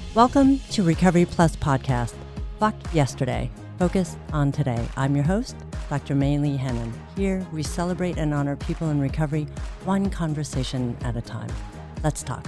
Welcome to Recovery Plus Podcast. Fuck yesterday, focus on today. I'm your host, Dr. May Lee Hannon. Here, we celebrate and honor people in recovery, one conversation at a time. Let's talk.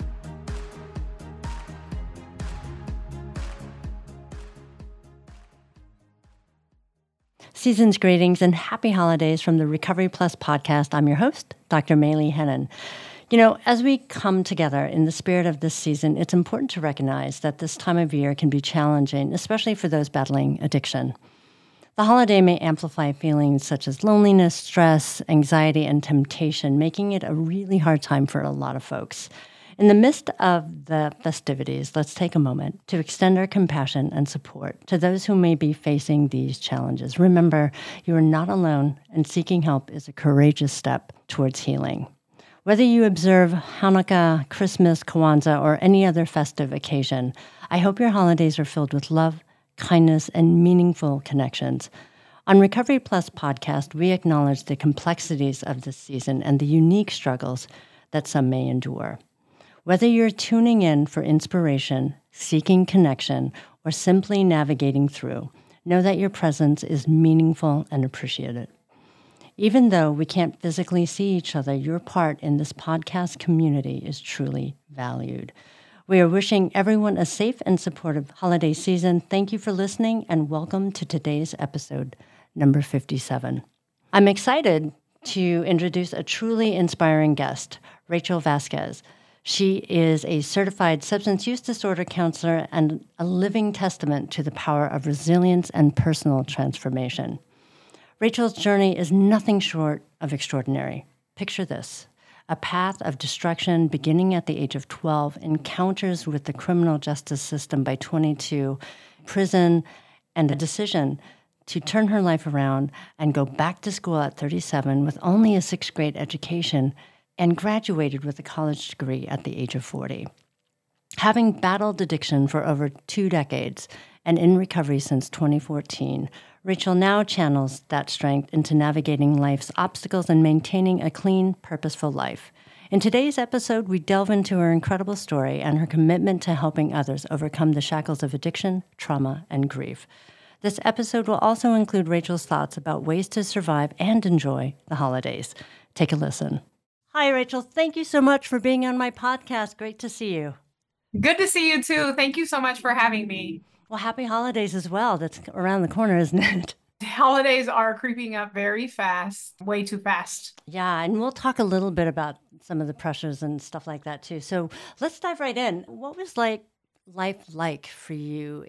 Season's greetings and happy holidays from the Recovery Plus Podcast. I'm your host, Dr. May Lee Hannon. You know, as we come together in the spirit of this season, it's important to recognize that this time of year can be challenging, especially for those battling addiction. The holiday may amplify feelings such as loneliness, stress, anxiety, and temptation, making it a really hard time for a lot of folks. In the midst of the festivities, let's take a moment to extend our compassion and support to those who may be facing these challenges. Remember, you are not alone, and seeking help is a courageous step towards healing. Whether you observe Hanukkah, Christmas, Kwanzaa, or any other festive occasion, I hope your holidays are filled with love, kindness, and meaningful connections. On Recovery Plus podcast, we acknowledge the complexities of this season and the unique struggles that some may endure. Whether you're tuning in for inspiration, seeking connection, or simply navigating through, know that your presence is meaningful and appreciated. Even though we can't physically see each other, your part in this podcast community is truly valued. We are wishing everyone a safe and supportive holiday season. Thank you for listening, and welcome to today's episode, number 57. I'm excited to introduce a truly inspiring guest, Rachel Vasquez. She is a certified substance use disorder counselor and a living testament to the power of resilience and personal transformation. Rachel's journey is nothing short of extraordinary. Picture this: a path of destruction beginning at the age of 12, encounters with the criminal justice system by 22, prison, and a decision to turn her life around and go back to school at 37 with only a sixth grade education, and graduated with a college degree at the age of 40. Having battled addiction for over 2 decades and in recovery since 2014, Rachel now channels that strength into navigating life's obstacles and maintaining a clean, purposeful life. In today's episode, we delve into her incredible story and her commitment to helping others overcome the shackles of addiction, trauma, and grief. This episode will also include Rachel's thoughts about ways to survive and enjoy the holidays. Take a listen. Hi, Rachel. Thank you so much for being on my podcast. Great to see you. Good to see you too. Thank you so much for having me. Well, happy holidays as well. That's around the corner, isn't it? Holidays are creeping up very fast, way too fast. Yeah, and we'll talk a little bit about some of the pressures and stuff like that too. So let's dive right in. What was life like for you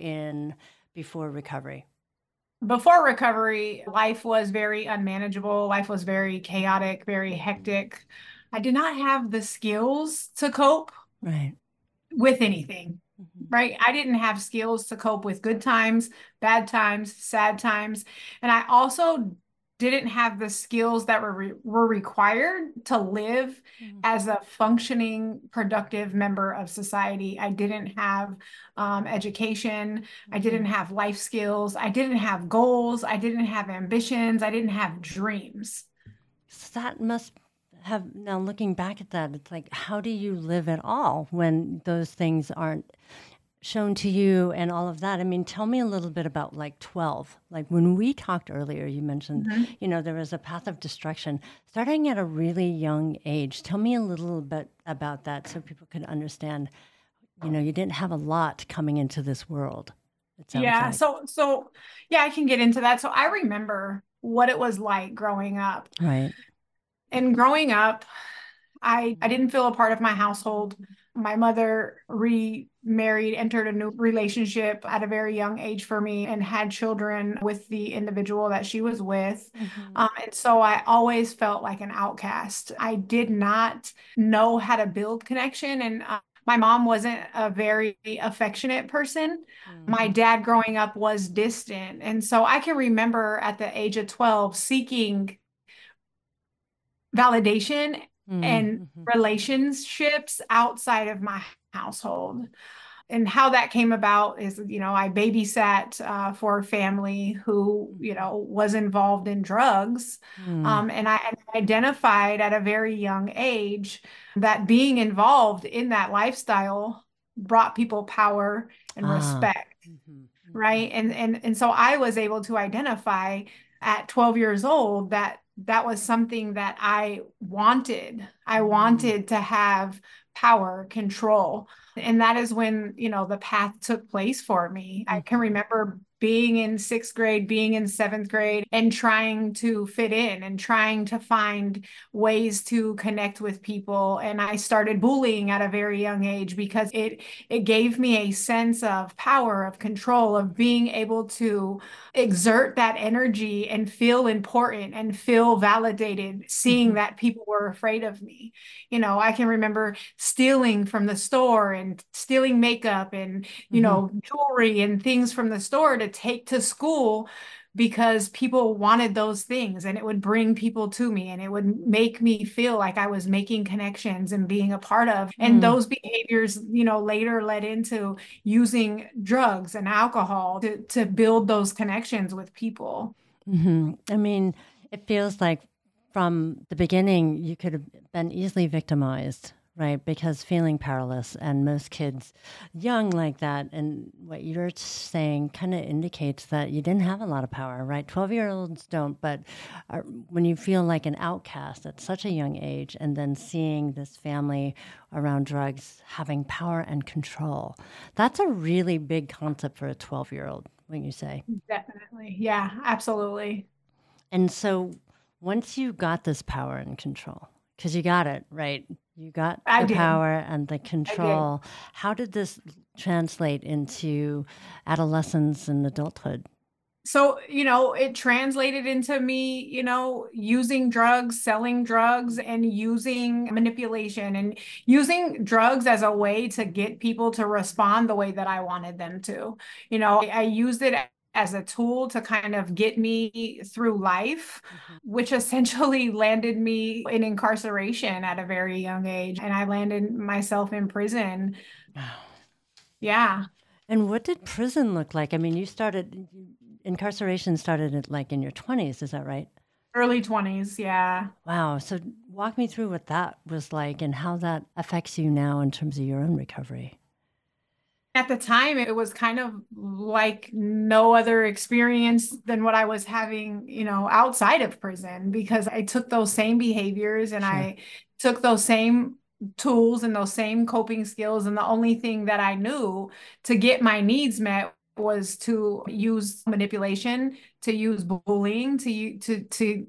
before recovery? Before recovery, life was very unmanageable. Life was very chaotic, very hectic. I did not have the skills to cope with anything. Right? I didn't have skills to cope with good times, bad times, sad times. And I also didn't have the skills that were required to live as a functioning, productive member of society. I didn't have education. I didn't have life skills. I didn't have goals. I didn't have ambitions. I didn't have dreams. So that must have, now looking back at that, it's like, how do you live at all when those things aren't shown to you and all of that? I mean, tell me a little bit about like 12. Like when we talked earlier, you mentioned, there was a path of destruction starting at a really young age. Tell me a little bit about that so people could understand, you didn't have a lot coming into this world. Yeah. Like. So yeah, I can get into that. So I remember what it was like growing up. Right. And growing up, I didn't feel a part of my household. My mother remarried, entered a new relationship at a very young age for me, and had children with the individual that she was with. And so I always felt like an outcast. I did not know how to build connection. And my mom wasn't a very affectionate person. My dad growing up was distant. And so I can remember at the age of 12 seeking validation and relationships outside of my household. And how that came about is, I babysat for a family who, was involved in drugs. And I identified at a very young age that being involved in that lifestyle brought people power and Ah. respect. Mm-hmm. Right. And so I was able to identify at 12 years old that that was something that I wanted. I Mm-hmm. wanted to have power, control. And that is when, the path took place for me. I can Mm-hmm. remember being in sixth grade, being in seventh grade, and trying to fit in and trying to find ways to connect with people. And I started bullying at a very young age because it gave me a sense of power, of control, of being able to exert that energy and feel important and feel validated, seeing Mm-hmm. that people were afraid of me. I can remember stealing from the store and stealing makeup and, Mm-hmm. jewelry and things from the store to take to school because people wanted those things, and it would bring people to me, and it would make me feel like I was making connections and being a part of. And Mm-hmm. those behaviors, later led into using drugs and alcohol to build those connections with people. Mm-hmm. I mean, it feels like from the beginning you could have been easily victimized, right? Because feeling powerless, and most kids young like that, and what you're saying kind of indicates that you didn't have a lot of power, right? 12-year-olds don't, but when you feel like an outcast at such a young age, and then seeing this family around drugs having power and control, that's a really big concept for a 12-year-old, when you say. Definitely. Yeah, absolutely. And so once you got this power and control, because you got it, right? You got I the did. power and the I did. control. How did this translate into adolescence and adulthood? So, it translated into me, using drugs, selling drugs, and using manipulation and using drugs as a way to get people to respond the way that I wanted them to. I used it as a tool to kind of get me through life, Mhm. which essentially landed me in incarceration at a very young age. And I landed myself in prison. Wow. Yeah. And what did prison look like? I mean, incarceration started at like in your 20s, is that right? Early 20s. Yeah. Wow. So walk me through what that was like and how that affects you now in terms of your own recovery. At the time, it was kind of like no other experience than what I was having, outside of prison, because I took those same behaviors and Sure. I took those same tools and those same coping skills. And the only thing that I knew to get my needs met was to use manipulation, to use bullying, to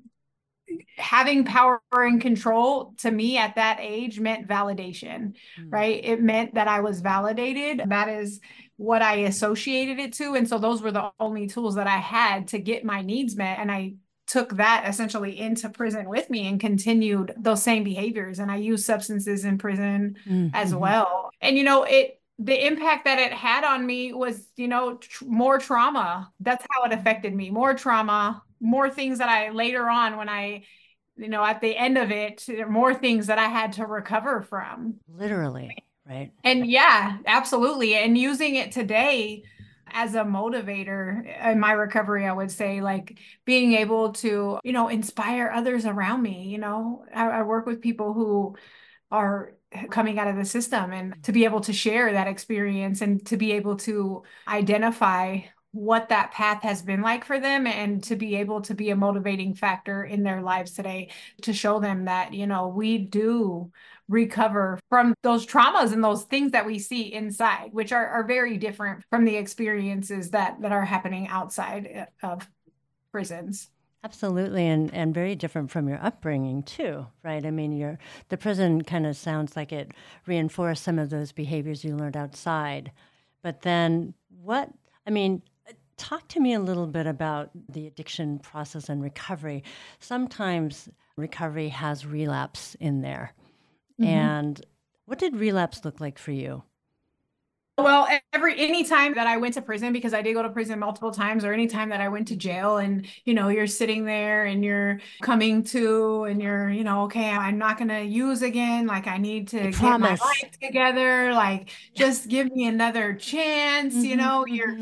having power and control to me at that age meant validation, Mm. right? It meant that I was validated. That is what I associated it to. And so those were the only tools that I had to get my needs met. And I took that essentially into prison with me and continued those same behaviors. And I used substances in prison as Mm-hmm. well. And, the impact that it had on me was, more trauma. That's how it affected me. More trauma, more things that I later on, when I, at the end of it, there are more things that I had to recover from. Literally, right? And yeah, absolutely. And using it today as a motivator in my recovery, I would say, like, being able to, inspire others around me. I work with people who are coming out of the system, and to be able to share that experience and to be able to identify what that path has been like for them, and to be able to be a motivating factor in their lives today, to show them that, we do recover from those traumas and those things that we see inside, which are very different from the experiences that are happening outside of prisons. Absolutely, and very different from your upbringing too, right? I mean, the prison kind of sounds like it reinforced some of those behaviors you learned outside. But then what, I mean, talk to me a little bit about the addiction process and recovery. Sometimes recovery has relapse in there. Mhm. And what did relapse look like for you? Well, any time that I went to prison, because I did go to prison multiple times, or any time that I went to jail, and you're sitting there and you're coming to, and you're, okay, I'm not gonna use again. Like, I need I to get my promise. life together. Like, just give me another chance. Hmm.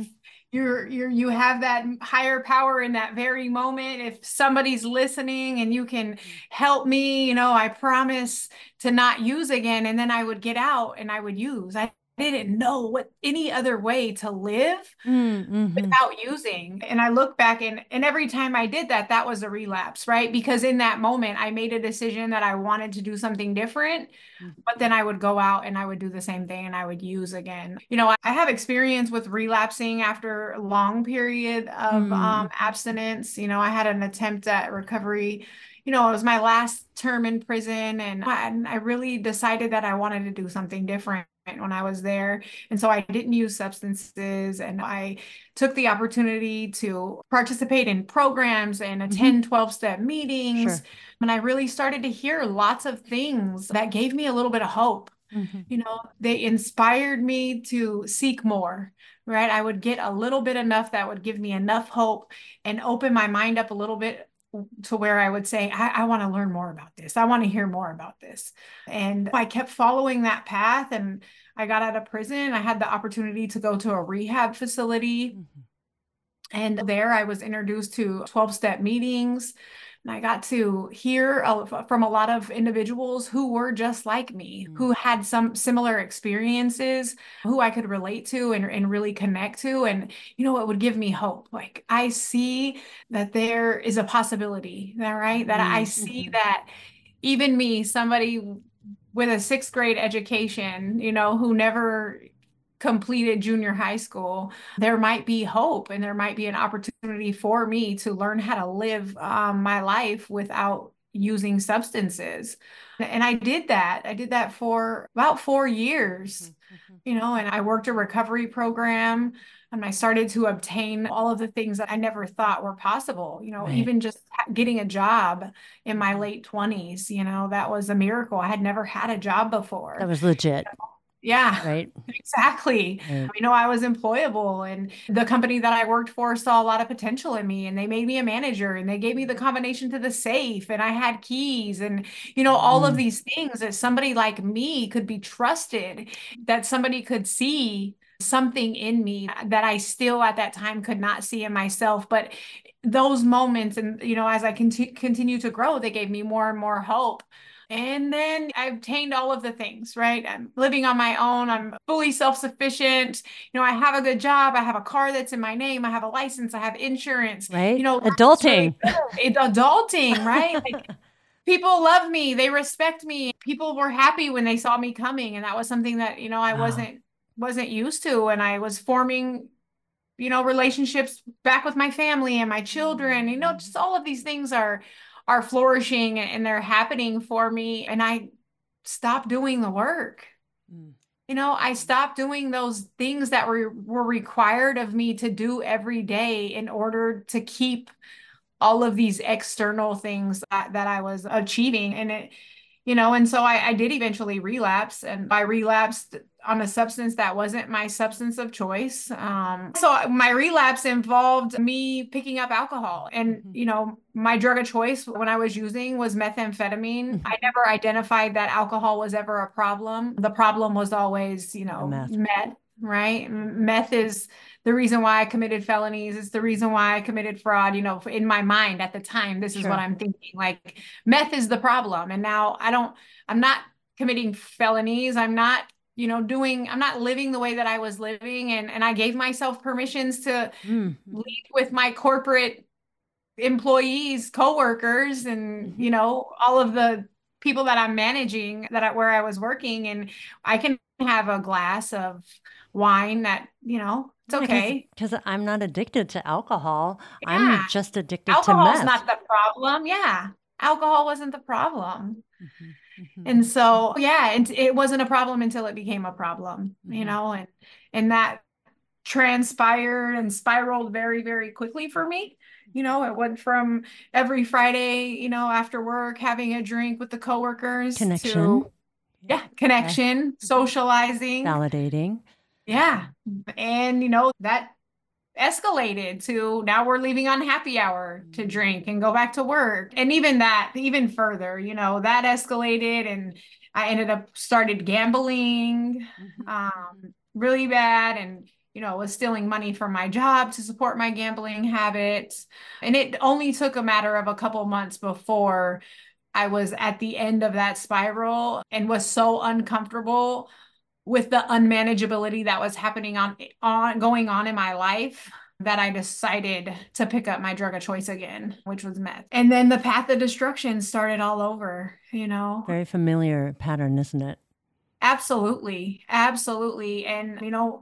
You have that higher power in that very moment. If somebody's listening and you can help me, I promise to not use again. And then I would get out and I would use. didn't know what any other way to live Mm-hmm. without using. And I look back and every time I did that, that was a relapse, right? Because in that moment, I made a decision that I wanted to do something different, but then I would go out and I would do the same thing and I would use again. I have experience with relapsing after a long period of abstinence. I had an attempt at recovery. It was my last term in prison, and I really decided that I wanted to do something different when I was there. And so I didn't use substances, and I took the opportunity to participate in programs and attend 12-step meetings. Sure. And I really started to hear lots of things that gave me a little bit of hope. They inspired me to seek more, right? I would get a little bit enough that would give me enough hope and open my mind up a little bit to where I would say, I want to learn more about this. I want to hear more about this. And I kept following that path, and I got out of prison. I had the opportunity to go to a rehab facility. And there I was introduced to 12-step meetings. And I got to hear from a lot of individuals who were just like me, who had some similar experiences, who I could relate to and really connect to. And, it would give me hope. Like, I see that there is a possibility, right? That I see that even me, somebody with a sixth grade education, who never completed junior high school, there might be hope and there might be an opportunity for me to learn how to live my life without using substances. And I did that. I did that for about 4 years, and I worked a recovery program, and I started to obtain all of the things that I never thought were possible, right. Even just getting a job in my late 20s, that was a miracle. I had never had a job before. That was legit. Yeah, right. Exactly. Right. I was employable, and the company that I worked for saw a lot of potential in me, and they made me a manager, and they gave me the combination to the safe, and I had keys, and, all of these things that somebody like me could be trusted, that somebody could see something in me that I still at that time could not see in myself. But those moments, and, as I continue to grow, they gave me more and more hope. And then I obtained all of the things, right? I'm living on my own. I'm fully self-sufficient. I have a good job. I have a car that's in my name. I have a license. I have insurance. Right? Adulting. Really adulting, right? Like, people love me. They respect me. People were happy when they saw me coming. And that was something that, I wasn't used to. And I was forming, relationships back with my family and my children. Just all of these things are flourishing and they're happening for me. And I stopped doing the work. I stopped doing those things that were required of me to do every day in order to keep all of these external things that I was achieving. And so I did eventually relapse, and I relapsed on a substance that wasn't my substance of choice. So my relapse involved me picking up alcohol, and, my drug of choice when I was using was methamphetamine. I never identified that alcohol was ever a problem. The problem was always, meth, right? Meth is the reason why I committed felonies. It's the reason why I committed fraud. In my mind at the time, this is what I'm thinking, like, meth is the problem. And now I'm not committing felonies. I'm not, I'm not living the way that I was living. And I gave myself permissions to lead with my corporate employees, coworkers, and, all of the people that I'm managing where I was working. And I can have a glass of wine that, it's okay. Because I'm not addicted to alcohol. Yeah. I'm just addicted to meth. Alcohol's not the problem. Yeah. Alcohol wasn't the problem. And so, and it wasn't a problem until it became a problem, and that transpired and spiraled very, very quickly for me. It went from every Friday, after work, having a drink with the coworkers to connection, socializing, validating. Yeah. And, that escalated to now we're leaving on happy hour to drink and go back to work. And even further, that escalated, and I started gambling really bad, and, was stealing money from my job to support my gambling habits. And it only took a matter of a couple months before I was at the end of that spiral and was so uncomfortable with the unmanageability that was happening going on in my life, that I decided to pick up my drug of choice again, which was meth. And then the path of destruction started all over, you know. Very familiar pattern, isn't it? Absolutely. Absolutely. And, you know,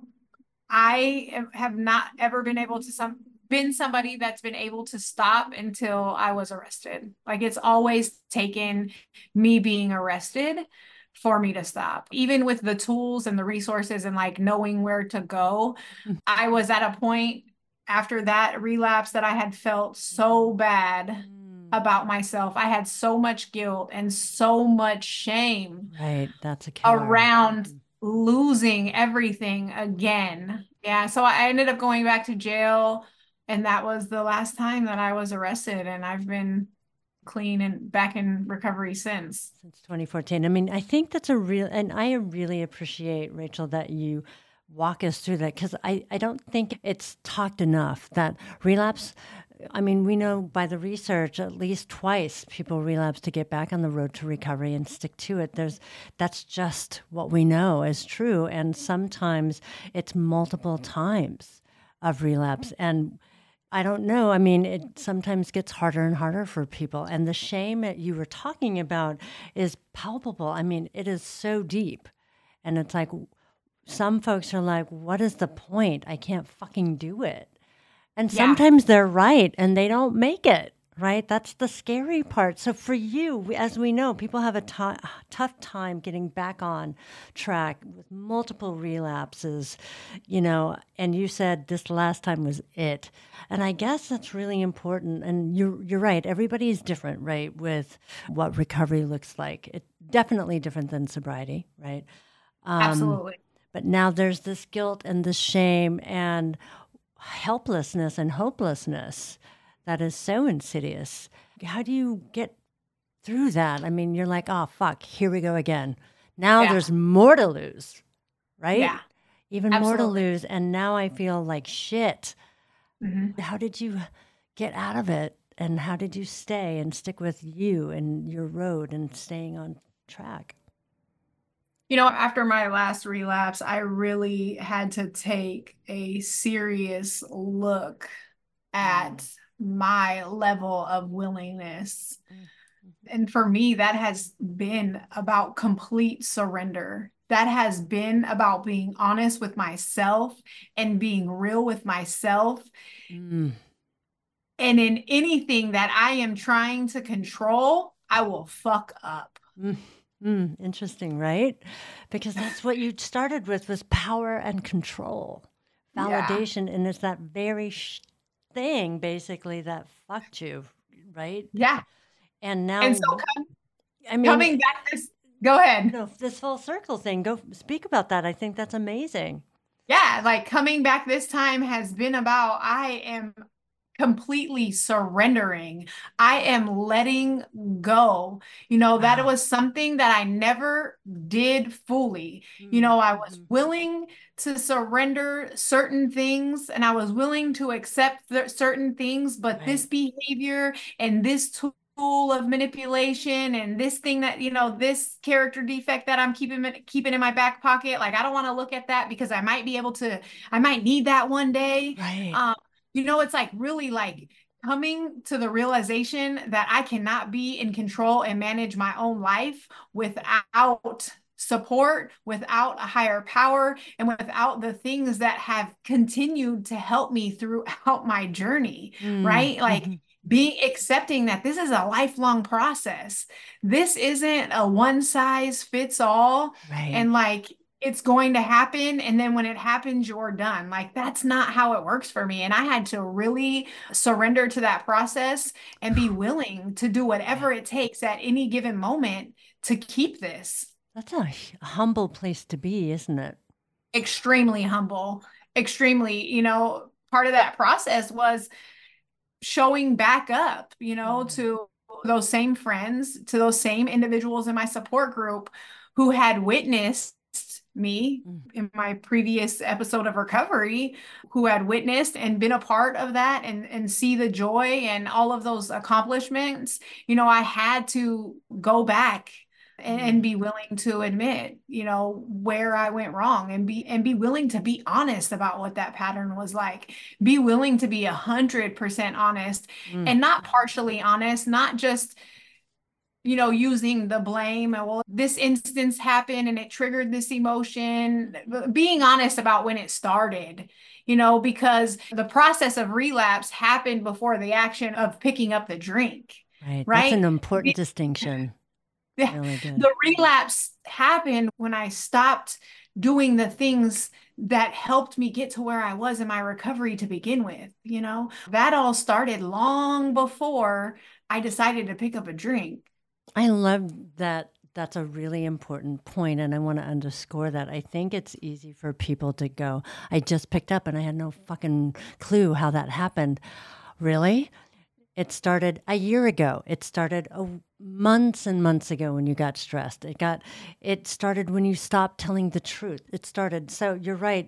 I have not ever been somebody that's been able to stop until I was arrested. Like, it's always taken me being arrested for me to stop. Even with the tools and the resources and like knowing where to go, I was at a point after that relapse that I had felt so bad about myself. I had so much guilt and so much shame. Right. That's a killer. Around losing everything again. Yeah. So I ended up going back to jail, and that was the last time that I was arrested. And I've been clean and back in recovery since. Since 2014. I mean, I think that's and I really appreciate, Rachel, that you walk us through that, because I don't think it's talked enough that relapse. I mean, we know by the research at least twice people relapse to get back on the road to recovery and stick to it. That's just what we know is true. And sometimes it's multiple times of relapse. And I don't know. I mean, it sometimes gets harder and harder for people. And the shame that you were talking about is palpable. I mean, it is so deep. And it's like, some folks are like, what is the point? I can't fucking do it. And sometimes they're right and they don't make it, right? That's the scary part. So for you, as we know, people have a tough time getting back on track with multiple relapses, you know, and you said this last time was it. And I guess that's really important. And you're right. Everybody is different, right, with what recovery looks like. It's definitely different than sobriety, right? Absolutely. But now there's this guilt and this shame and helplessness and hopelessness that is so insidious. How do you get through that? I mean, you're like, oh, fuck, here we go again. Now there's more to lose, right? Yeah. Even more to lose. And now I feel like shit. Mm-hmm. How did you get out of it? And how did you stay and stick with you and your road and staying on track? You know, after my last relapse, I really had to take a serious look at my level of willingness. And for me, that has been about complete surrender. That has been about being honest with myself and being real with myself. And in anything that I am trying to control, I will fuck up. Interesting, right? Because that's what you started with, was power and control, validation. And it's that very thing, basically, that fucked you, right? Yeah. And now, and so coming back go ahead. No, this full circle thing, go speak about that. I think that's amazing. Yeah, like coming back this time has been about, I am completely surrendering. I am letting go. You know, that was something that I never did fully. You know, I was willing to surrender certain things and I was willing to accept certain things, but this behavior and this tool of manipulation and this thing that, you know, this character defect that I'm keeping in my back pocket, like, I don't want to look at that because I might need that one day. Right. You know, it's like really like coming to the realization that I cannot be in control and manage my own life without support, without a higher power, and without the things that have continued to help me throughout my journey, right? Like accepting that this is a lifelong process. This isn't a one size fits all. Right. And like, it's going to happen. And then when it happens, you're done. Like, that's not how it works for me. And I had to really surrender to that process and be willing to do whatever it takes at any given moment to keep this. That's a humble place to be, isn't it? Extremely humble. Extremely, you know, part of that process was showing back up, you know, to those same friends, to those same individuals in my support group who had witnessed me in my previous episode of recovery, who had witnessed and been a part of that and see the joy and all of those accomplishments. You know, I had to go back and be willing to admit, where I went wrong, and be willing to be honest about what that pattern was like. Be willing to be 100% honest and not partially honest, not just using the blame. Well, this instance happened and it triggered this emotion. Being honest about when it started, because the process of relapse happened before the action of picking up the drink. Right. That's an important distinction. Yeah. Really good. The relapse happened when I stopped doing the things that helped me get to where I was in my recovery to begin with. That all started long before I decided to pick up a drink. I love that. That's a really important point, and I want to underscore that. I think it's easy for people to go, I just picked up and I had no fucking clue how that happened. Really? It started a year ago. It started months and months ago when you got stressed. It started when you stopped telling the truth. It started. So you're right.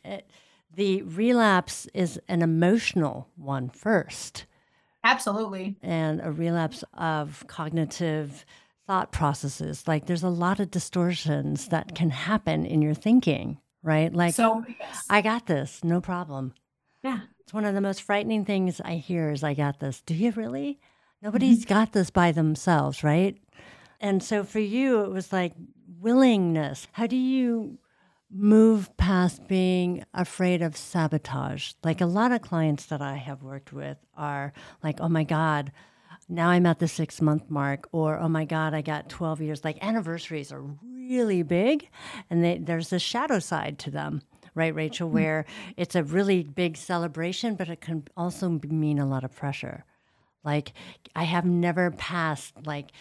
The relapse is an emotional one first. Absolutely. And a relapse of cognitive thought processes. There's a lot of distortions that can happen in your thinking, right? So, yes. I got this, no problem. Yeah. It's one of the most frightening things I hear is, I got this. Do you really? Nobody's got this by themselves, right? And so for you, it was willingness. How do you move past being afraid of sabotage? A lot of clients that I have worked with are oh my God, now I'm at the 6-month mark, or oh my God, I got 12 years. Anniversaries are really big, and there's a shadow side to them, right, Rachel, where it's a really big celebration, but it can also mean a lot of pressure. I have never passed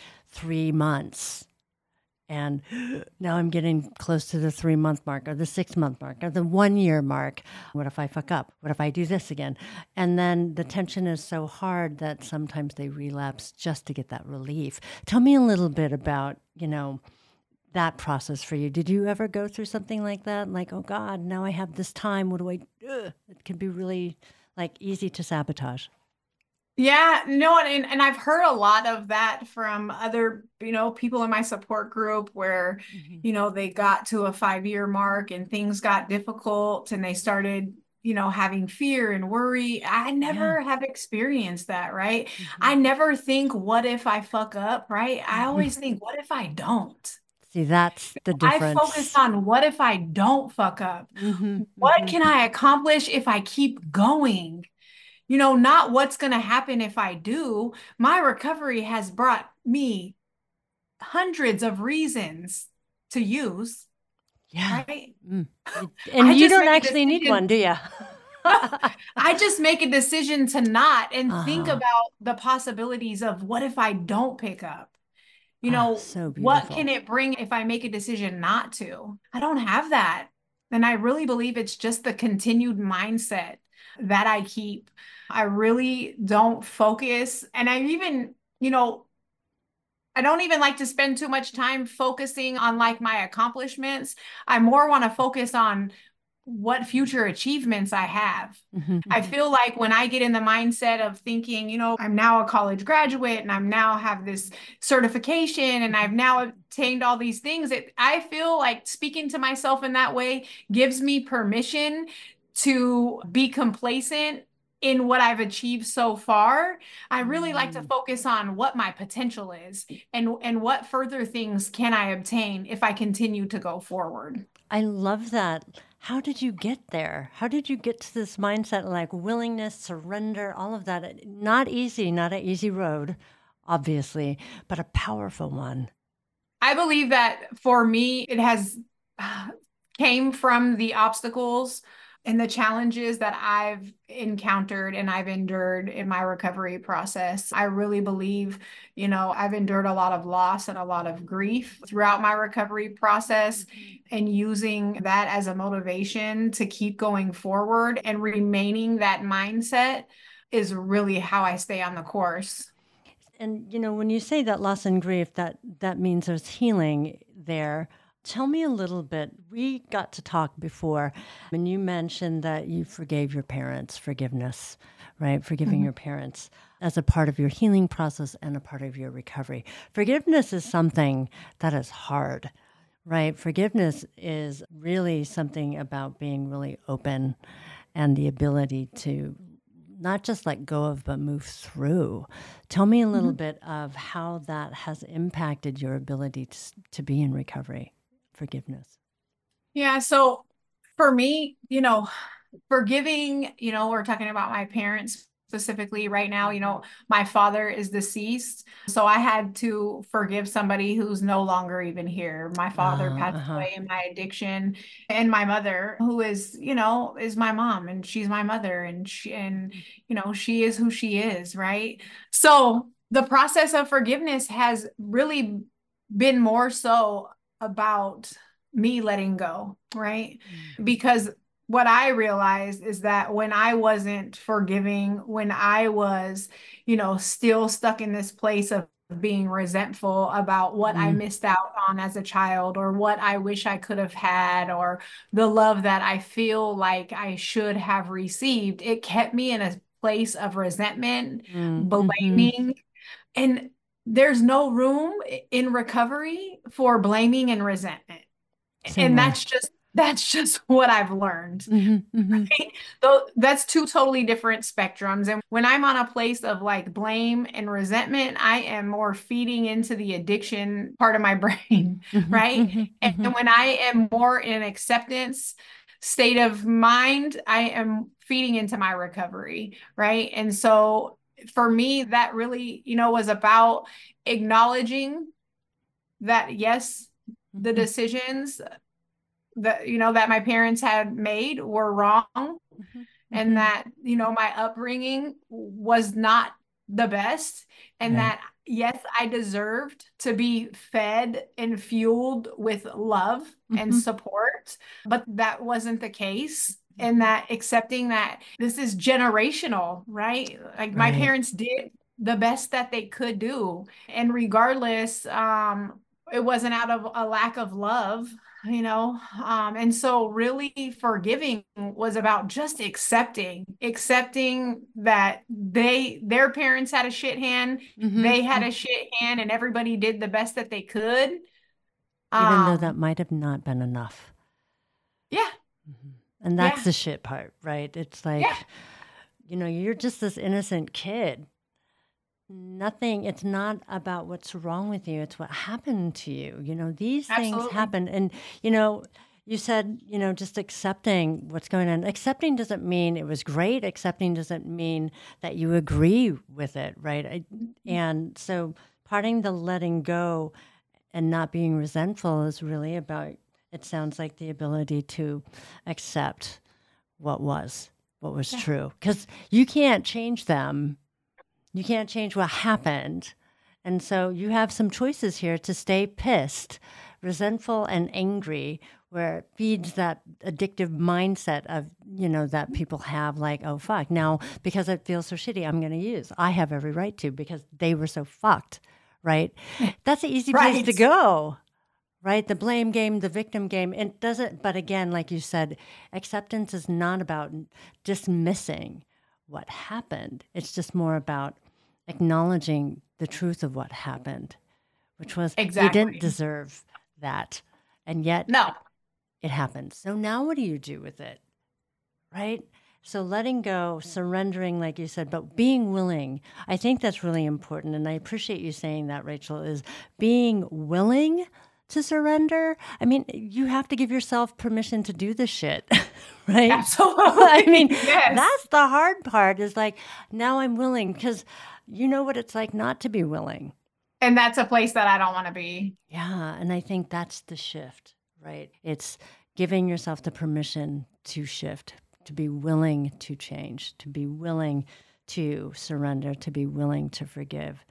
3 months. And now I'm getting close to the 3-month mark, or the 6-month mark, or the 1-year mark. What if I fuck up? What if I do this again? And then the tension is so hard that sometimes they relapse just to get that relief. Tell me a little bit about, that process for you. Did you ever go through something like that? Oh God, now I have this time. What do I do? It can be really easy to sabotage. Yeah, no, and I've heard a lot of that from other, people in my support group where, they got to a 5-year mark and things got difficult and they started, having fear and worry. I never have experienced that, right? I never think, what if I fuck up, right? I always think, what if I don't? See, that's the difference. I focus on, what if I don't fuck up? What can I accomplish if I keep going? Not what's going to happen if I do. My recovery has brought me hundreds of reasons to use. Yeah. Right? And you don't actually need one, do you? I just make a decision to not and think about the possibilities of, what if I don't pick up? So what can it bring if I make a decision not to? I don't have that. And I really believe it's just the continued mindset that I keep. I really don't focus. And I even, I don't even like to spend too much time focusing on my accomplishments. I more want to focus on what future achievements I have. I feel like when I get in the mindset of thinking, I'm now a college graduate and I'm now have this certification and I've now obtained all these things, I feel like speaking to myself in that way gives me permission to be complacent in what I've achieved so far. I really like to focus on what my potential is and what further things can I obtain if I continue to go forward. I love that. How did you get there? How did you get to this mindset, willingness, surrender, all of that? Not easy, not an easy road, obviously, but a powerful one. I believe that for me, it has came from the obstacles and the challenges that I've encountered and I've endured in my recovery process. I really believe, I've endured a lot of loss and a lot of grief throughout my recovery process, and using that as a motivation to keep going forward and remaining that mindset is really how I stay on the course. And, when you say that loss and grief, that means there's healing there. Tell me a little bit. We got to talk before, and you mentioned that you forgave your parents, forgiveness, right? Forgiving your parents. as a part of your healing process and a part of your recovery. Forgiveness is something that is hard, right? Forgiveness is really something about being really open and the ability to not just let go of, but move through. Tell me a little bit of how that has impacted your ability to be in recovery, forgiveness. Yeah. So for me, forgiving, we're talking about my parents specifically right now. My father is deceased. So I had to forgive somebody who's no longer even here. My father passed away in my addiction, and my mother, who is my mom, and she's my mother, and she is who she is, right? So the process of forgiveness has really been more so about me letting go, right? Because what I realized is that when I wasn't forgiving, when I was, still stuck in this place of being resentful about what I missed out on as a child, or what I wish I could have had, or the love that I feel like I should have received, it kept me in a place of resentment, blaming. And there's no room in recovery for blaming and resentment. And that's just what I've learned. Right? Though that's two totally different spectrums. And when I'm on a place of like blame and resentment, I am more feeding into the addiction part of my brain, right? And when I am more in an acceptance state of mind, I am feeding into my recovery, right? And so for me, that really, was about acknowledging that, yes, the decisions that my parents had made were wrong, and that, my upbringing was not the best, and that, yes, I deserved to be fed and fueled with love and support, but that wasn't the case. And that accepting that this is generational, right? Like my parents did the best that they could do. And regardless, it wasn't out of a lack of love, and so really forgiving was about just accepting that their parents had a shit hand, they had a shit hand, and everybody did the best that they could. Even though that might have not been enough. Yeah. And that's the shit part, right? It's like, you're just this innocent kid. It's not about what's wrong with you. It's what happened to you. These things happen. And, you said, just accepting what's going on. Accepting doesn't mean it was great. Accepting doesn't mean that you agree with it, right? And so parting the letting go and not being resentful is really about, it sounds like, the ability to accept what was true. Because you can't change them. You can't change what happened. And so you have some choices here to stay pissed, resentful, and angry, where it feeds that addictive mindset of, that people have, like, oh, fuck, now because it feels so shitty, I'm going to use. I have every right to, because they were so fucked, right? That's an easy place to go, right? The blame game, the victim game. It doesn't, but again, like you said, acceptance is not about dismissing what happened. It's just more about acknowledging the truth of what happened, which was you didn't deserve that. And yet it happened. So now what do you do with it? Right? So letting go, surrendering, like you said, but being willing. I think that's really important. And I appreciate you saying that, Rachel, is being willing to surrender. I mean, you have to give yourself permission to do this shit, right? Absolutely. I mean, that's the hard part, is like, now I'm willing, because you know what it's like not to be willing. And that's a place that I don't want to be. Yeah. And I think that's the shift, right? It's giving yourself the permission to shift, to be willing to change, to be willing to surrender, to be willing to forgive.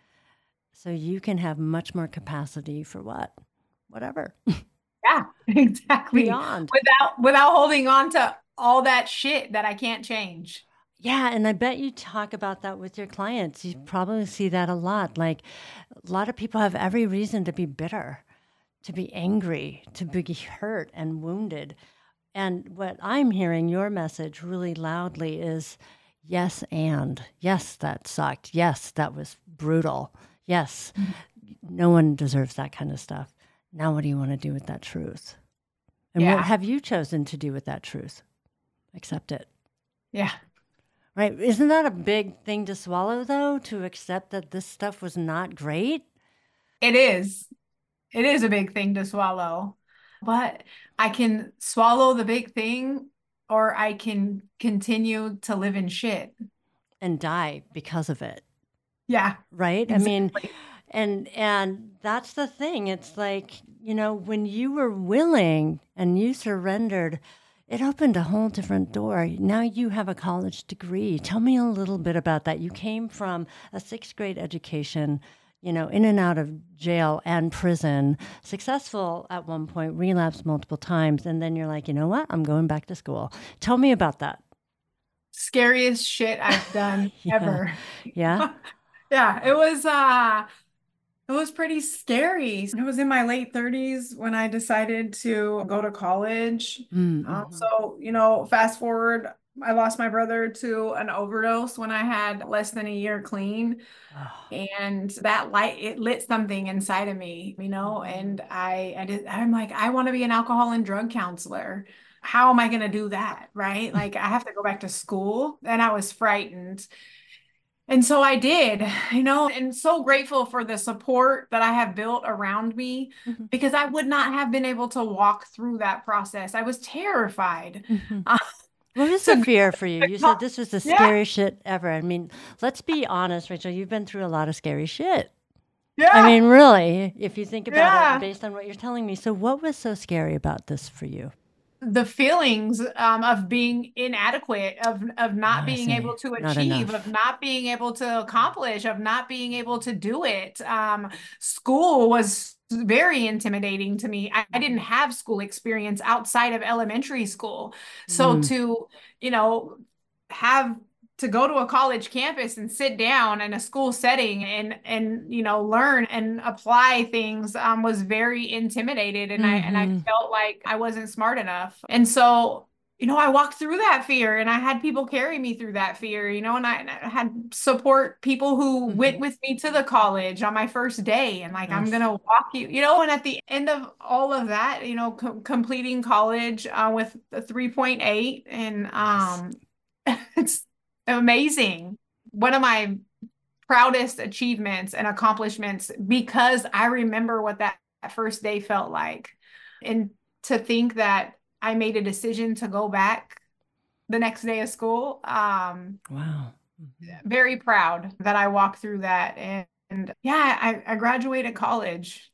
So you can have much more capacity for whatever. Yeah, exactly. Beyond. Without holding on to all that shit that I can't change. Yeah, and I bet you talk about that with your clients. You probably see that a lot. Like, a lot of people have every reason to be bitter, to be angry, to be hurt and wounded. And what I'm hearing, your message really loudly, is Yes, and yes, that sucked. Yes, that was brutal. Yes, no one deserves that kind of stuff. Now, what do you want to do with that truth? And what have you chosen to do with that truth? Accept it. Yeah. Right. Isn't that a big thing to swallow, though, to accept that this stuff was not great? It is. It is a big thing to swallow. But I can swallow the big thing, or I can continue to live in shit. And die because of it. Yeah. Right? Exactly. I mean, and that's the thing. It's like, when you were willing and you surrendered, it opened a whole different door. Now you have a college degree. Tell me a little bit about that. You came from a 6th grade education, in and out of jail and prison, successful at one point, relapsed multiple times. And then you're like, you know what? I'm going back to school. Tell me about that. Scariest shit I've done ever. Yeah. Yeah. It was pretty scary. It was in my late 30s when I decided to go to college. Mm-hmm. So, fast forward, I lost my brother to an overdose when I had less than a year clean. And that it lit something inside of me, and I'm like, I want to be an alcohol and drug counselor. How am I going to do that? Right? Like, I have to go back to school. And I was frightened. And so I did, and so grateful for the support that I have built around me, because I would not have been able to walk through that process. I was terrified. What was the fear for you? You said this was the scariest shit ever. I mean, let's be honest, Rachel, you've been through a lot of scary shit. Yeah. I mean, really, if you think about it based on what you're telling me. So what was so scary about this for you? The feelings of being inadequate, of not being able to achieve, of not being able to accomplish, of not being able to do it. School was very intimidating to me. I didn't have school experience outside of elementary school. So to, have to go to a college campus and sit down in a school setting and learn and apply things was very intimidated, and I felt like I wasn't smart enough. And so I walked through that fear, and I had people carry me through that fear, and I had support people who went with me to the college on my first day, and like, I'm gonna walk you, and at the end of all of that, completing college with a 3.8, and it's amazing. One of my proudest achievements and accomplishments, because I remember what that first day felt like. And to think that I made a decision to go back the next day of school. Wow. Very proud that I walked through that. And yeah, I graduated college.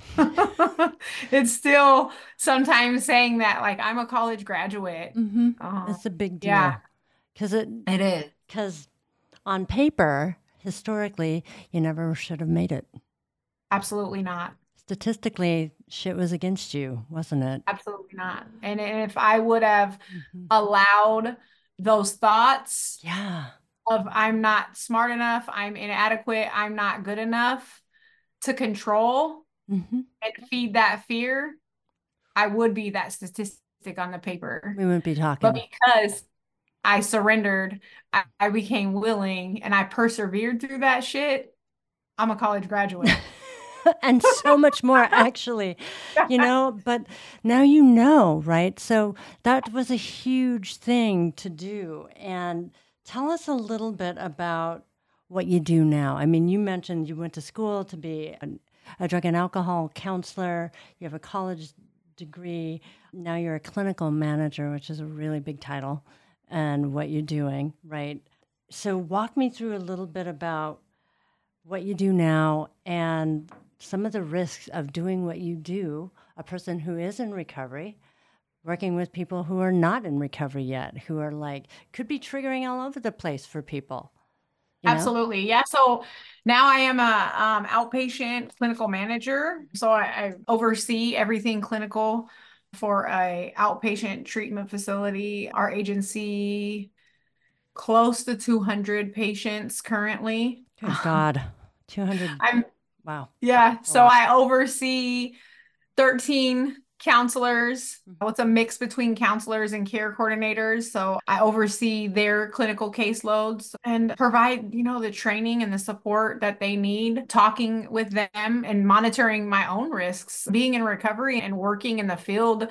It's still sometimes saying that, like, I'm a college graduate. It's a big deal. Yeah. Because it is. Because on paper, historically, you never should have made it. Absolutely not. Statistically, shit was against you, wasn't it? Absolutely not. And if I would have allowed those thoughts of I'm not smart enough, I'm inadequate, I'm not good enough to control and feed that fear, I would be that statistic on the paper. We wouldn't be talking. But because I surrendered, I became willing, and I persevered through that shit, I'm a college graduate. And so much more, actually, but now right? So that was a huge thing to do. And tell us a little bit about what you do now. I mean, you mentioned you went to school to be a drug and alcohol counselor. You have a college degree. Now you're a clinical manager, which is a really big title, and what you're doing, right? So walk me through a little bit about what you do now and some of the risks of doing what you do, a person who is in recovery, working with people who are not in recovery yet, who are could be triggering all over the place for people. Absolutely. Yeah. So now I am a outpatient clinical manager. So I oversee everything clinical for a outpatient treatment facility. Our agency, close to 200 patients currently. Good God. 200. Wow. Yeah. So I oversee 13 counselors. It's a mix between counselors and care coordinators. So I oversee their clinical caseloads and provide, the training and the support that they need, talking with them and monitoring my own risks. Being in recovery and working in the field,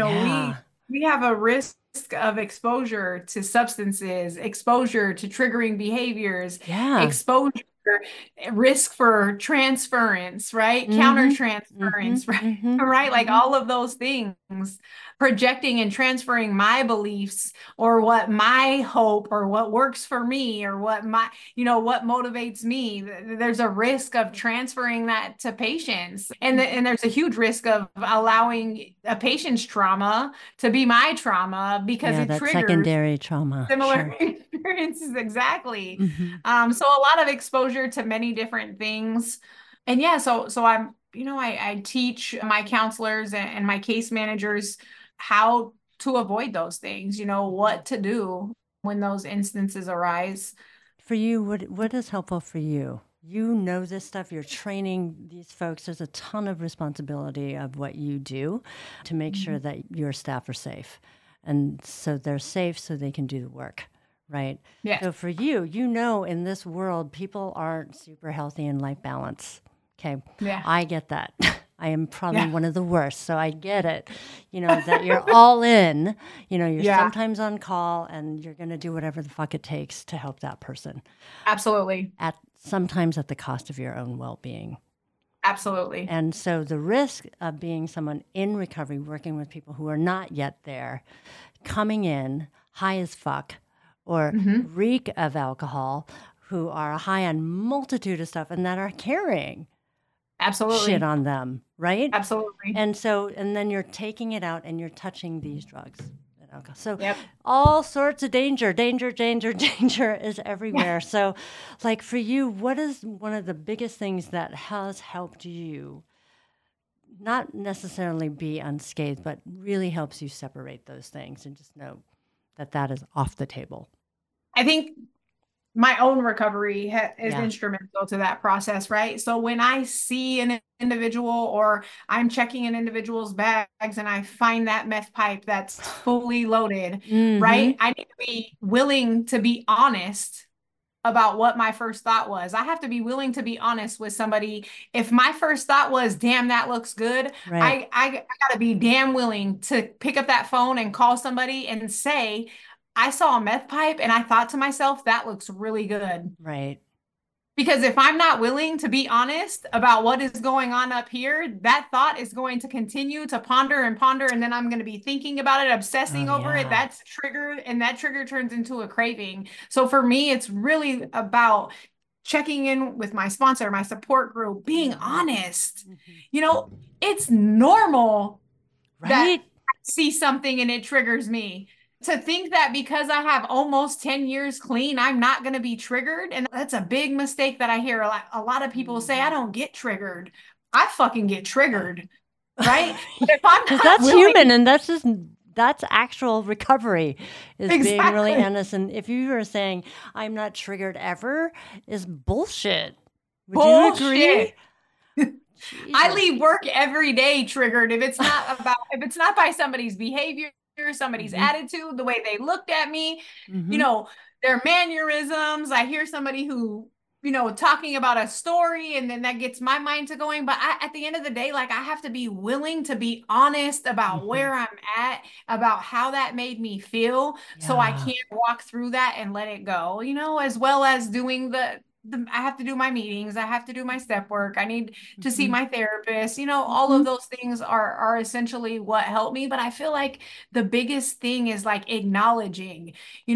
we have a risk of exposure to substances, exposure to triggering behaviors, exposure, risk for transference, right? Counter transference, right? Like all of those things, projecting and transferring my beliefs or what my hope or what works for me or what what motivates me. There's a risk of transferring that to patients. And there's a huge risk of allowing a patient's trauma to be my trauma because it triggers secondary trauma. Similar experiences, exactly. So a lot of exposure to many different things. And so I'm, I teach my counselors and my case managers how to avoid those things, what to do when those instances arise. For you, what is helpful for you? You know this stuff, you're training these folks. There's a ton of responsibility of what you do to make sure that your staff are safe. And so they're safe so they can do the work, right? Yeah. So for you, in this world, people aren't super healthy in life balance. Okay. Yeah. I get that. I am probably one of the worst. So I get it, that you're all in, you're sometimes on call and you're going to do whatever the fuck it takes to help that person. Absolutely. Sometimes at the cost of your own well-being. Absolutely. And so the risk of being someone in recovery, working with people who are not yet there, coming in high as fuck or reek of alcohol, who are high on multitude of stuff and that are carrying shit on them, right? Absolutely. And then you're taking it out and you're touching these drugs. So all sorts of danger is everywhere. So like for you, what is one of the biggest things that has helped you not necessarily be unscathed, but really helps you separate those things and just know that is off the table? I think my own recovery is instrumental to that process, right? So when I see an individual or I'm checking an individual's bags and I find that meth pipe that's fully loaded, right? I need to be willing to be honest about what my first thought was. I have to be willing to be honest with somebody. If my first thought was, damn, that looks good, I got to be damn willing to pick up that phone and call somebody and say, I saw a meth pipe and I thought to myself, that looks really good. Right. Because if I'm not willing to be honest about what is going on up here, that thought is going to continue to ponder and ponder. And then I'm going to be thinking about it, obsessing over it. That's a trigger. And that trigger turns into a craving. So for me, it's really about checking in with my sponsor, my support group, being honest. It's normal that I see something and it triggers me. To think that because I have almost 10 years clean, I'm not going to be triggered. And that's a big mistake that I hear a lot of people say, I don't get triggered. I fucking get triggered, right? Because that's human and that's actual recovery is being really honest. And if you were saying, I'm not triggered ever, is bullshit. Would you agree? I leave work every day triggered if it's not by somebody's behavior, somebody's attitude, the way they looked at me, their mannerisms. I hear somebody who, talking about a story and then that gets my mind to going. But at the end of the day, like I have to be willing to be honest about where I'm at, about how that made me feel. So I can't walk through that and let it go, as well as doing I have to do my meetings. I have to do my step work. I need to see my therapist. All of those things are essentially what help me. But I feel like the biggest thing is like acknowledging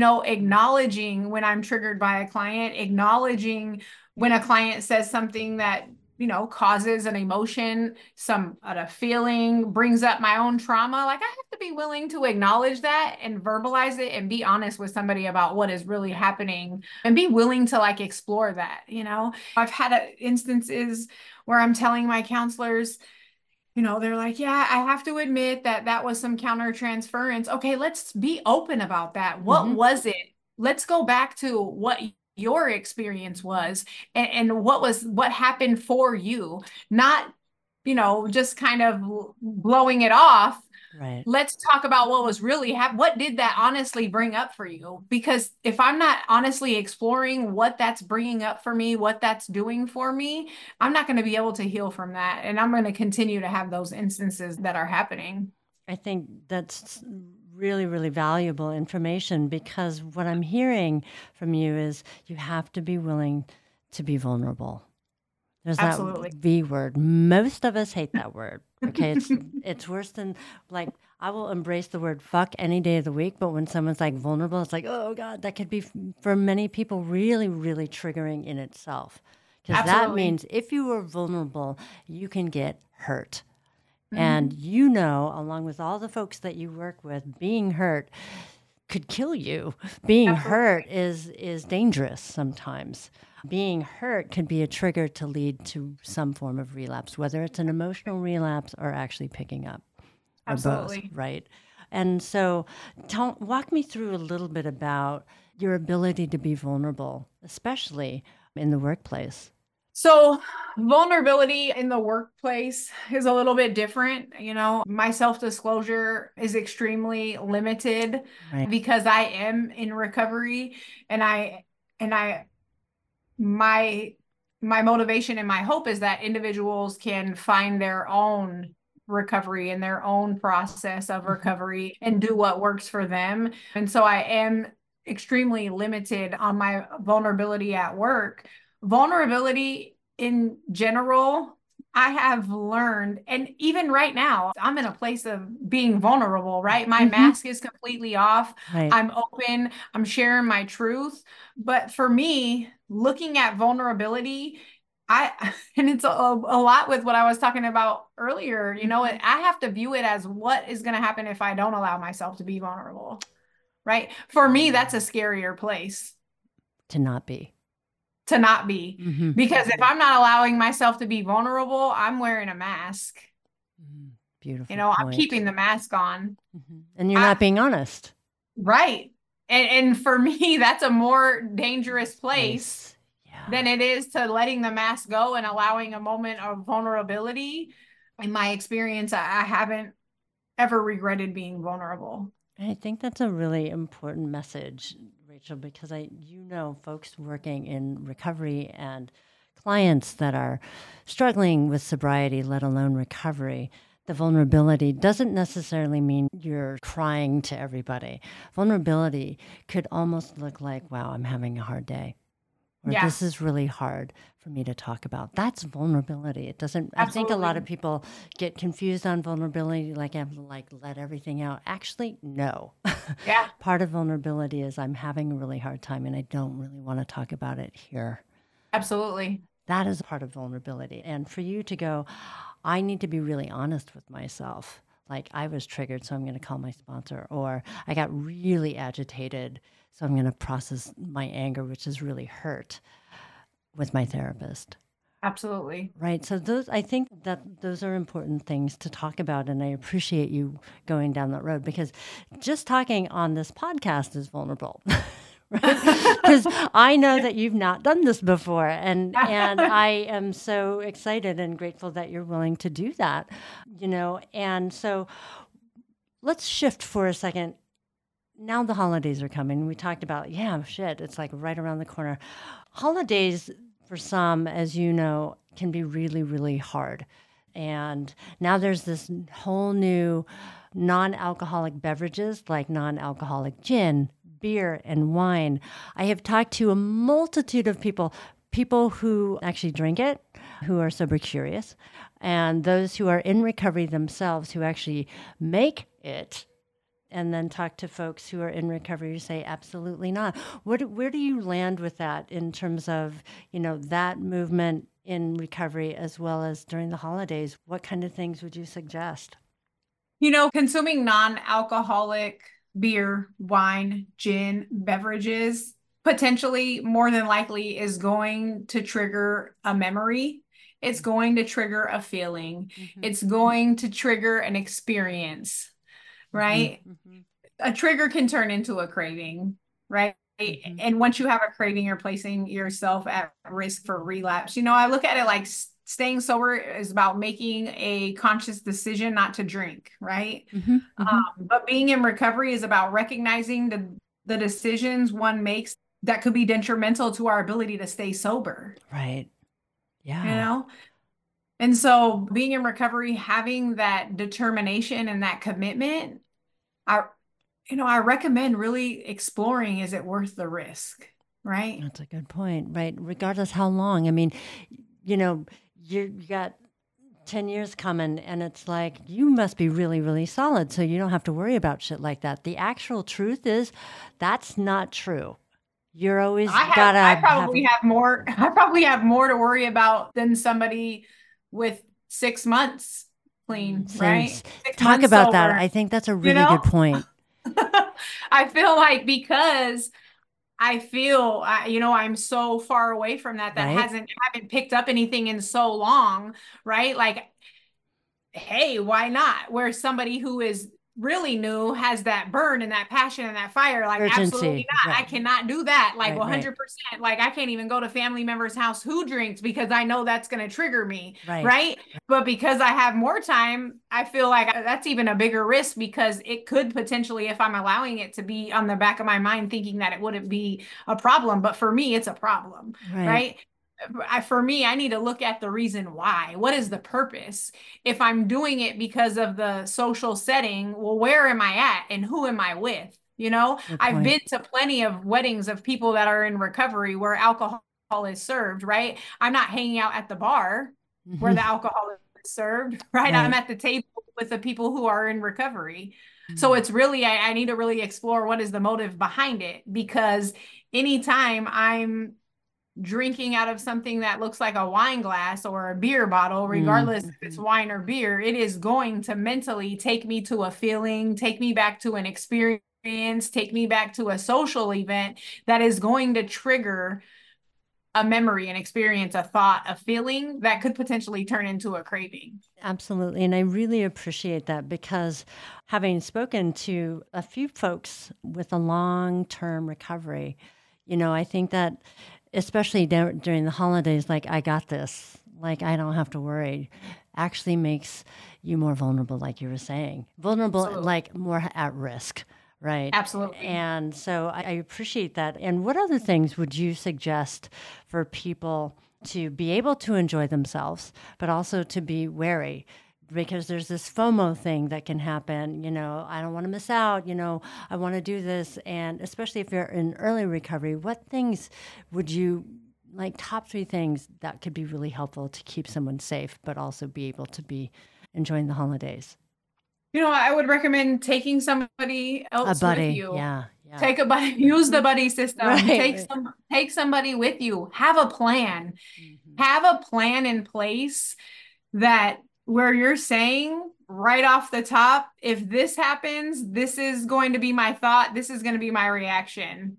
when I'm triggered by a client, acknowledging when a client says something that causes an emotion, a feeling, brings up my own trauma. Like I have to be willing to acknowledge that and verbalize it and be honest with somebody about what is really happening and be willing to like explore that. I've had instances where I'm telling my counselors, they're like, yeah, I have to admit that was some counter transference. Okay, let's be open about that. What was it? Let's go back to what your experience was and what happened for you, not just kind of blowing it off. Right. Let's talk about what was really what did that honestly bring up for you? Because if I'm not honestly exploring what that's bringing up for me, what that's doing for me, I'm not going to be able to heal from that. And I'm going to continue to have those instances that are happening. I think that's really, really valuable information, because what I'm hearing from you is you have to be willing to be vulnerable. There's Absolutely. that V word. Most of us hate that word. Okay, it's worse than, like, I will embrace the word fuck any day of the week, but when someone's like vulnerable, it's like, oh God, that could be for many people really, really triggering in itself. Because that means if you are vulnerable, you can get hurt. Mm-hmm. And along with all the folks that you work with, being hurt could kill you. Being hurt is dangerous sometimes. Being hurt can be a trigger to lead to some form of relapse, whether it's an emotional relapse or actually picking up. Absolutely. Both, right? And so walk me through a little bit about your ability to be vulnerable, especially in the workplace. So vulnerability in the workplace is a little bit different. My self-disclosure is extremely limited, right, because I am in recovery, and my motivation and my hope is that individuals can find their own recovery and their own process of recovery and do what works for them. And so I am extremely limited on my vulnerability at work. Vulnerability in general, I have learned, and even right now, I'm in a place of being vulnerable, right? My mask is completely off. Right. I'm open. I'm sharing my truth. But for me, looking at vulnerability, and it's a lot with what I was talking about earlier, I have to view it as what is going to happen if I don't allow myself to be vulnerable, right? For me, that's a scarier place. To not be. Mm-hmm. Because if I'm not allowing myself to be vulnerable, I'm wearing a mask. Beautiful. I'm keeping the mask on. Mm-hmm. And you're not being honest. Right. And for me, that's a more dangerous place than it is to letting the mask go and allowing a moment of vulnerability. In my experience, I haven't ever regretted being vulnerable. I think that's a really important message, Rachel, because folks working in recovery and clients that are struggling with sobriety, let alone recovery. The vulnerability doesn't necessarily mean you're crying to everybody. Vulnerability could almost look like, wow, I'm having a hard day. Or this is really hard for me to talk about. That's vulnerability. It doesn't, Absolutely. I think a lot of people get confused on vulnerability, like I have to let everything out. Actually, no. Yeah. Part of vulnerability is I'm having a really hard time and I don't really want to talk about it here. Absolutely. That is part of vulnerability. And for you to go, I need to be really honest with myself. Like, I was triggered, so I'm going to call my sponsor. Or I got really agitated, so I'm going to process my anger, which is really hurt, with my therapist. Absolutely. Right. So I think that those are important things to talk about. And I appreciate you going down that road, because just talking on this podcast is vulnerable. Right? Because I know that you've not done this before, and I am so excited and grateful that you're willing to do that, and so let's shift for a second. Now the holidays are coming. We talked about, it's like right around the corner. Holidays for some, as you know, can be really, really hard. And now there's this whole new non-alcoholic beverages, like non-alcoholic gin, beer, and wine. I have talked to a multitude of people who actually drink it, who are sober curious, and those who are in recovery themselves who actually make it, and then talk to folks who are in recovery who say, absolutely not. Where do you land with that in terms of, that movement in recovery as well as during the holidays? What kind of things would you suggest? Consuming non-alcoholic beer, wine, gin, beverages, potentially more than likely is going to trigger a memory. It's going to trigger a feeling. Mm-hmm. It's going to trigger an experience, right? Mm-hmm. A trigger can turn into a craving, right? Mm-hmm. And once you have a craving, you're placing yourself at risk for relapse. I look at it like staying sober is about making a conscious decision not to drink, right? But being in recovery is about recognizing the decisions one makes that could be detrimental to our ability to stay sober. Right. Yeah. You know? And so being in recovery, having that determination and that commitment, I recommend really exploring, is it worth the risk? Right? That's a good point. Right. Regardless how long. I mean, you got 10 years coming and it's like, you must be really, really solid. So you don't have to worry about shit like that. The actual truth is that's not true. You're always I probably have more to worry about than somebody with 6 months clean, right? Talk about that. I think that's a really good point. I feel like because I'm so far away from that Right. haven't picked up anything in so long, right? Like, hey, why not? Where somebody who is really new has that burn and that passion and that fire, like urgency. Absolutely not. Right. I cannot do that. Like 100%. Like I can't even go to family member's house who drinks because I know that's going to trigger me. Right. But because I have more time, I feel like that's even a bigger risk because it could potentially, if I'm allowing it to be on the back of my mind, thinking that it wouldn't be a problem. But for me, it's a problem. Right. For me, I need to look at the reason why. What is the purpose? If I'm doing it because of the social setting, well, where am I at and who am I with? I've been to plenty of weddings of people that are in recovery where alcohol is served, right? I'm not hanging out at the bar where the alcohol is served, right? I'm at the table with the people who are in recovery. So it's really, I need to really explore what is the motive behind it, because anytime I'm drinking out of something that looks like a wine glass or a beer bottle, regardless if it's wine or beer, it is going to mentally take me to a feeling, take me back to an experience, take me back to a social event that is going to trigger a memory, an experience, a thought, a feeling that could potentially turn into a craving. Absolutely. And I really appreciate that, because having spoken to a few folks with a long-term recovery, I think that especially during the holidays, like, I got this, like, I don't have to worry, actually makes you more vulnerable, like you were saying. Vulnerable, absolutely. Like more at risk, right? Absolutely. And so I appreciate that. And what other things would you suggest for people to be able to enjoy themselves, but also to be wary? Because there's this FOMO thing that can happen, I don't want to miss out, I want to do this. And especially if you're in early recovery, what things would you, like top 3 things that could be really helpful to keep someone safe, but also be able to be enjoying the holidays? I would recommend taking somebody else with you. Yeah. Take a buddy, use the buddy system. Right. Take somebody with you. Have a plan. Have a plan in place that where you're saying right off the top, if this happens, this is going to be my thought. This is going to be my reaction.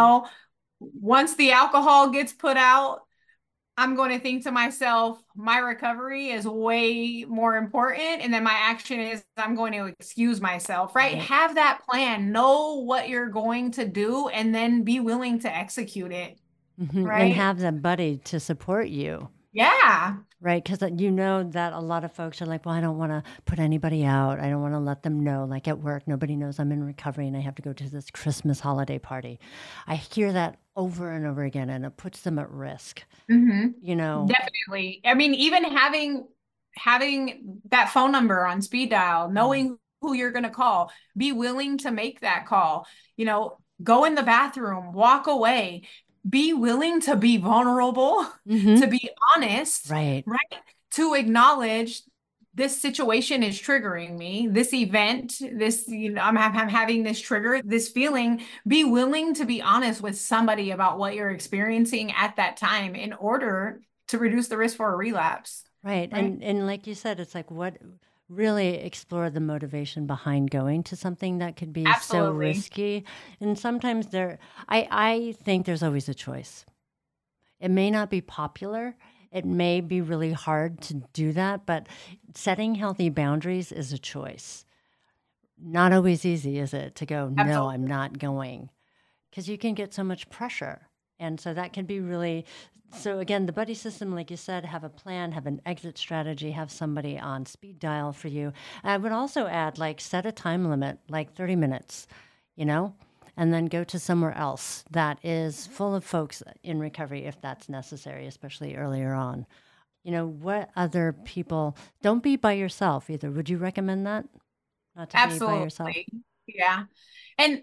Once the alcohol gets put out, I'm going to think to myself, my recovery is way more important. And then my action is I'm going to excuse myself, right? Have that plan, know what you're going to do, and then be willing to execute it. Right. And have that buddy to support you. Yeah. Right. Because that a lot of folks are like, well, I don't want to put anybody out. I don't want to let them know, like at work, nobody knows I'm in recovery and I have to go to this Christmas holiday party. I hear that over and over again, and it puts them at risk. Definitely. I mean, even having that phone number on speed dial, knowing who you're going to call, be willing to make that call, go in the bathroom, walk away. Be willing to be vulnerable, to be honest, right? To acknowledge this situation is triggering me, this event, this, I'm having this trigger, this feeling. Be willing to be honest with somebody about what you're experiencing at that time in order to reduce the risk for a relapse. Right. And like you said, it's like really explore the motivation behind going to something that could be so risky. And sometimes I think there's always a choice. It may not be popular. It may be really hard to do that, but setting healthy boundaries is a choice. Not always easy, is it, to go, absolutely. No, I'm not going. Because you can get so much pressure. And so that can be really So again, the buddy system, like you said, have a plan, have an exit strategy, have somebody on speed dial for you. I would also add, like, set a time limit, like 30 minutes, and then go to somewhere else that is full of folks in recovery if that's necessary, especially earlier on. What other people, don't be by yourself either. Would you recommend that? Not to be by yourself? Yeah. And,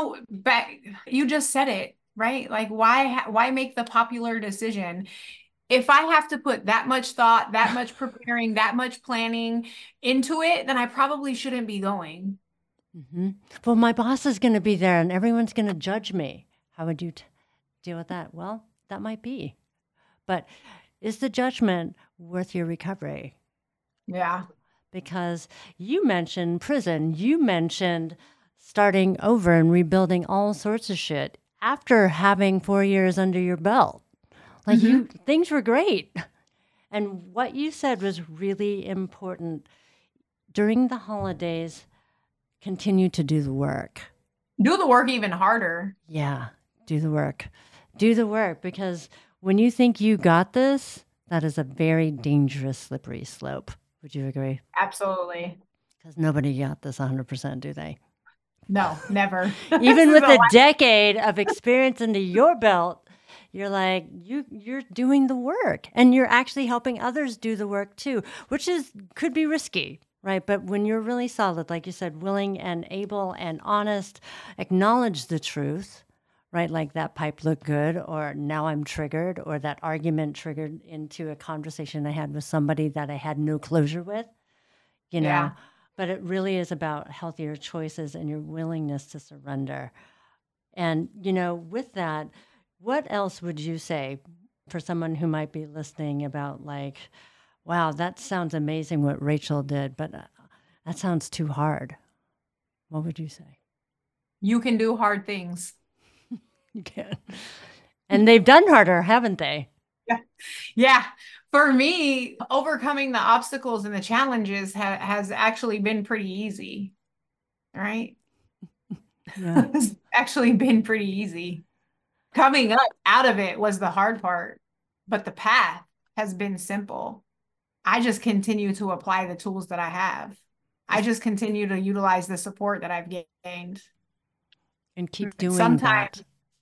you just said it, right? Like, why make the popular decision? If I have to put that much thought, that much preparing, that much planning into it, then I probably shouldn't be going. Mm-hmm. Well, my boss is going to be there and everyone's going to judge me. How would you deal with that? Well, that might be. But is the judgment worth your recovery? Yeah. Because you mentioned prison, you mentioned starting over and rebuilding all sorts of shit after having 4 years under your belt. Like, things were great. And what you said was really important. During the holidays, continue to do the work. Do the work even harder. Yeah, do the work. Do the work, because when you think you got this, that is a very dangerous, slippery slope. Would you agree? Absolutely. Because nobody got this 100%, do they? No, never. Even with a decade of experience under your belt, you're like, you're doing the work, and you're actually helping others do the work too, which could be risky, right? But when you're really solid, like you said, willing and able and honest, acknowledge the truth, right? Like, that pipe looked good, or now I'm triggered, or that argument triggered into a conversation I had with somebody that I had no closure with, Yeah. But it really is about healthier choices and your willingness to surrender. And, with that, what else would you say for someone who might be listening about, like, wow, that sounds amazing what Rachel did, but that sounds too hard? What would you say? You can do hard things. You can. And they've done harder, haven't they? Yeah. For me, overcoming the obstacles and the challenges has actually been pretty easy. Right? Yeah. It's actually been pretty easy. Coming up out of it was the hard part, but the path has been simple. I just continue to apply the tools that I have. I just continue to utilize the support that I've gained. And keep doing that.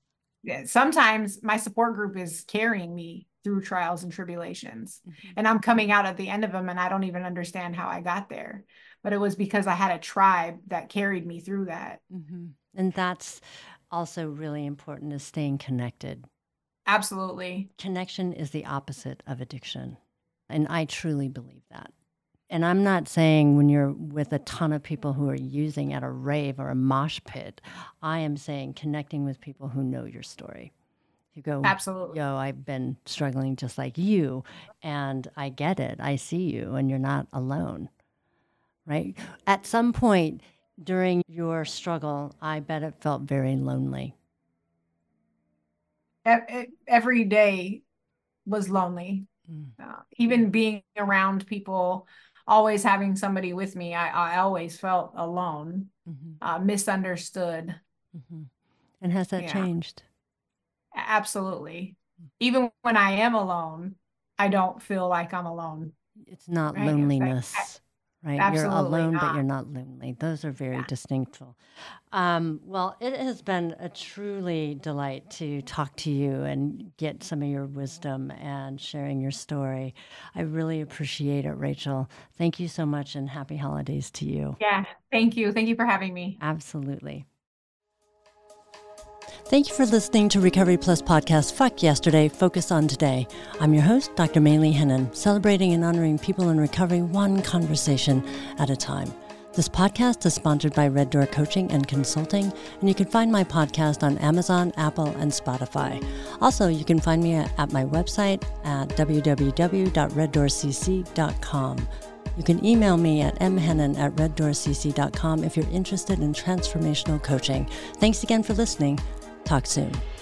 Sometimes my support group is carrying me through trials and tribulations, and I'm coming out at the end of them, and I don't even understand how I got there. But it was because I had a tribe that carried me through that. And that's also really important, is staying connected. Absolutely. Connection is the opposite of addiction. And I truly believe that. And I'm not saying when you're with a ton of people who are using at a rave or a mosh pit. I am saying connecting with people who know your story. You go, absolutely. Yo, I've been struggling just like you, and I get it. I see you, and you're not alone, right? At some point during your struggle, I bet it felt very lonely. Every day was lonely. Even being around people, always having somebody with me, I always felt alone, misunderstood. And has that changed? Absolutely. Even when I am alone, I don't feel like I'm alone. It's not loneliness, right? You're alone, but you're not lonely. Those are very distinctful. Well, it has been a truly delight to talk to you and get some of your wisdom and sharing your story. I really appreciate it, Rachel. Thank you so much, and happy holidays to you. Yeah, thank you. Thank you for having me. Absolutely. Thank you for listening to Recovery Plus Podcast, Fuck Yesterday, Focus on Today. I'm your host, Dr. Maylee Hennon, celebrating and honoring people in recovery one conversation at a time. This podcast is sponsored by Red Door Coaching and Consulting, and you can find my podcast on Amazon, Apple, and Spotify. Also, you can find me at my website at www.reddoorcc.com. You can email me at mhennon@reddoorcc.com if you're interested in transformational coaching. Thanks again for listening. Talk soon.